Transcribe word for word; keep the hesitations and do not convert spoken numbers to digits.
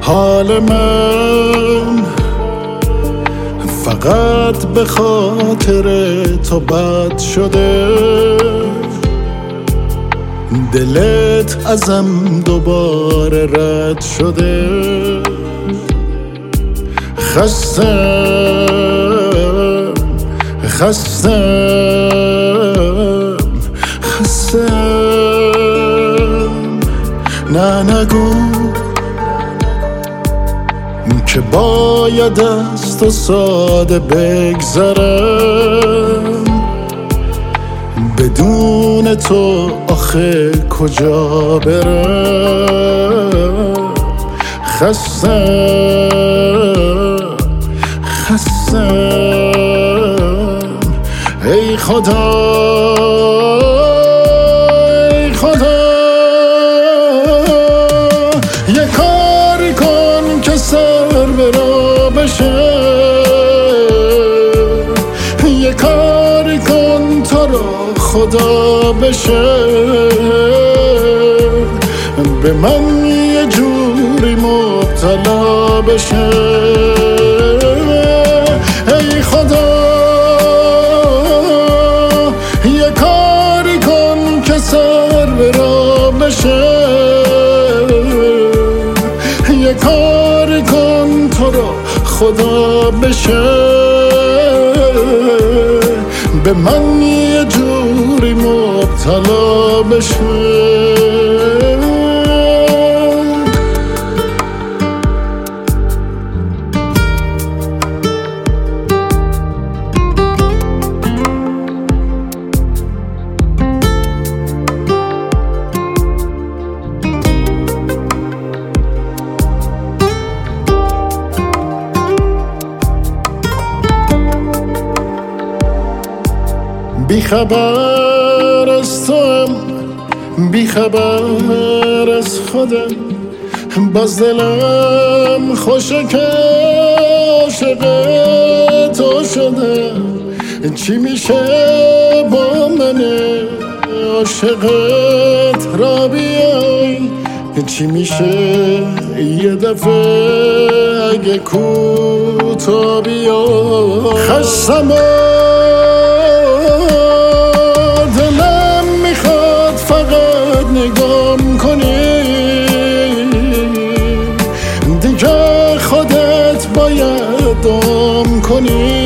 حال من فقط به خاطر تو بد شده، دلت ازم دوباره رد شده. خستم خستم خستم نه نگو که باید از تو ساده بگذرم، بدون تو آخه کجا برم. خستم خستم ای خدا ای خدا، یه کاری کن که سر به راه بشه، یه کاری کن تو را خدا بشه، به من یه جوری مبتلا بشه. ای خدا یه کاری کن که سر به راه بشه، یه کاری کن تو را خدا بشه، به من یه جوری مبتلا بشه. بی خبر از توام، بی خبر از خودم، باز دلم خوشه که عاشق تو شدم. چی میشه با من عاشقت را بیای، چی میشه یه دفعه اگه کوتا بیای. خستم نگام کنی دیگه، خودت باید دام کنی.